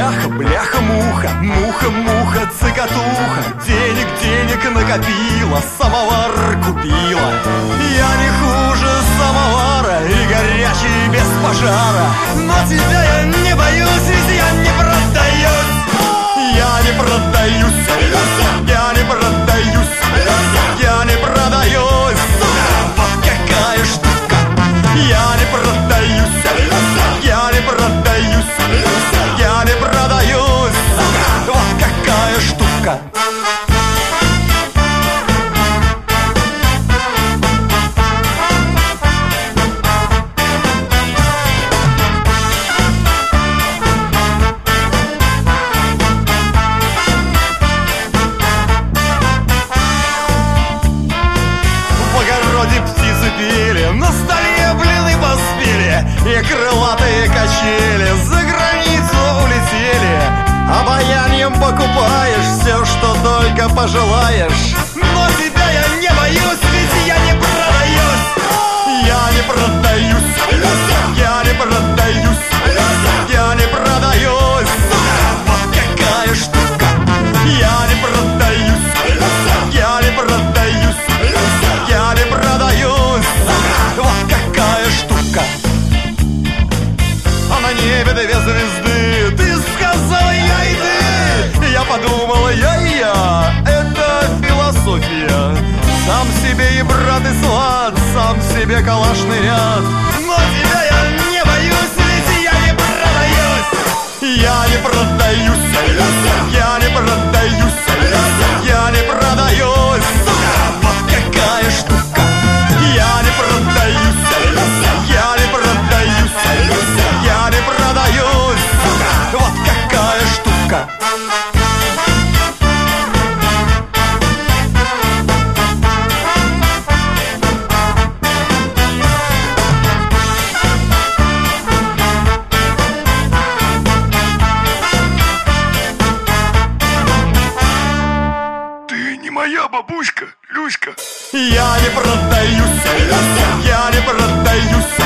бляха, бляха-муха, муха-муха, цикатуха. Денег, денег накопила, самовар купила. Я не хуже самовара и горячий без пожара. Но тебя я не боюсь, ведь я не продаюсь. Я не продаюсь, я не продаюсь, я не продаюсь. Вот какая штука. Я не продаюсь, я не продаюсь, я не продаюсь. Вот какая штука. Птицы пели, на столе блины поспели, и крылатые качели за границу улетели. Обаянием покупаешь все, что только пожелаешь. Но тебя я не боюсь, ведь я не продаюсь. Я не продаюсь, я не продаюсь, я не продаюсь. Вот какая штука. Я не продаюсь, я не продаюсь, я не продаюсь. Вот какая штука. А на небе две звезды. Ты сказала я и ты. Я подумала я и я. Это философия. Сам себе и брат и сват, сам себе калашный ряд. Но тебя я не боюсь, ведь я не продаюсь. Я не продаюсь, я не продаюсь, я не продаюсь. Вот какая штука. Я не продаюсь, я не продаюсь, я не продаюсь. Вот какая штука. Ты не моя бабушка, Люська. Я не продаюсь, я не продаюсь,